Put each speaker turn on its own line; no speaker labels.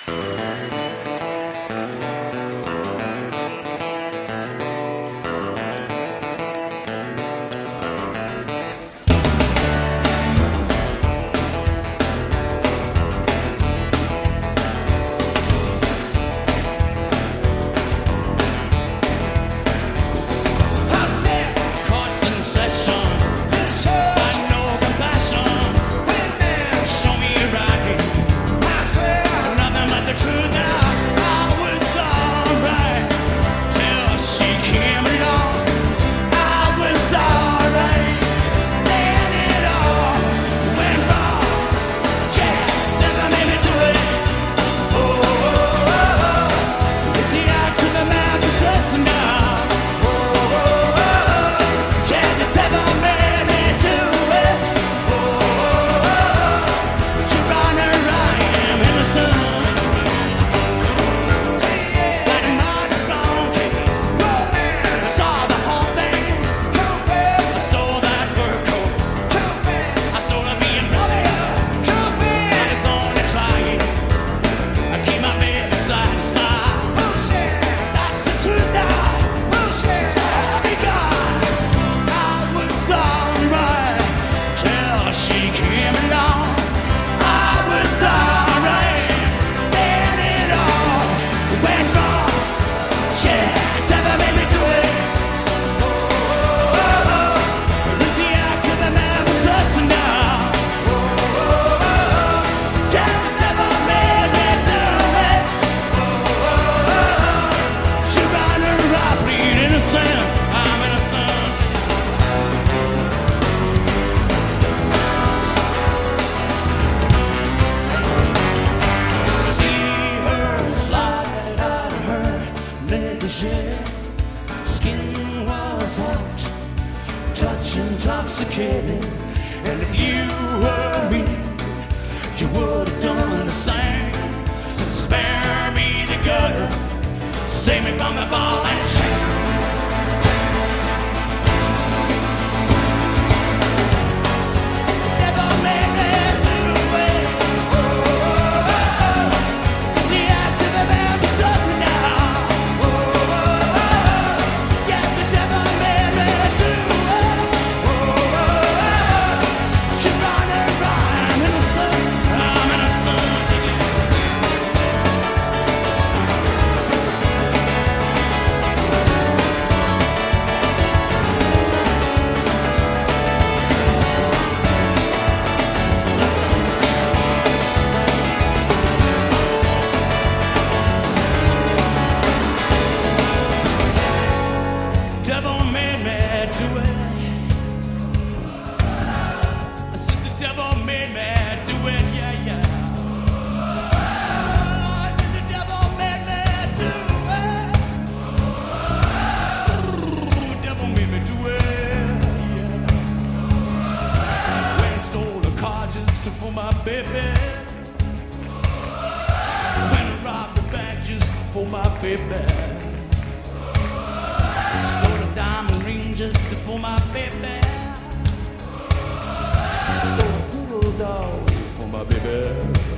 Skin was hot, touch intoxicating. And if you were me, you would have done the same. So spare me the gutter, save me from the ball and chain. Devil made me do it. I said the devil made me do it, yeah, yeah. I said the devil made me do it. The devil made me do it, yeah. When he stole a car just for my baby. When he robbed a bank just for my baby. Stole a diamond ring just for my baby. Stole a poodle dog for my baby.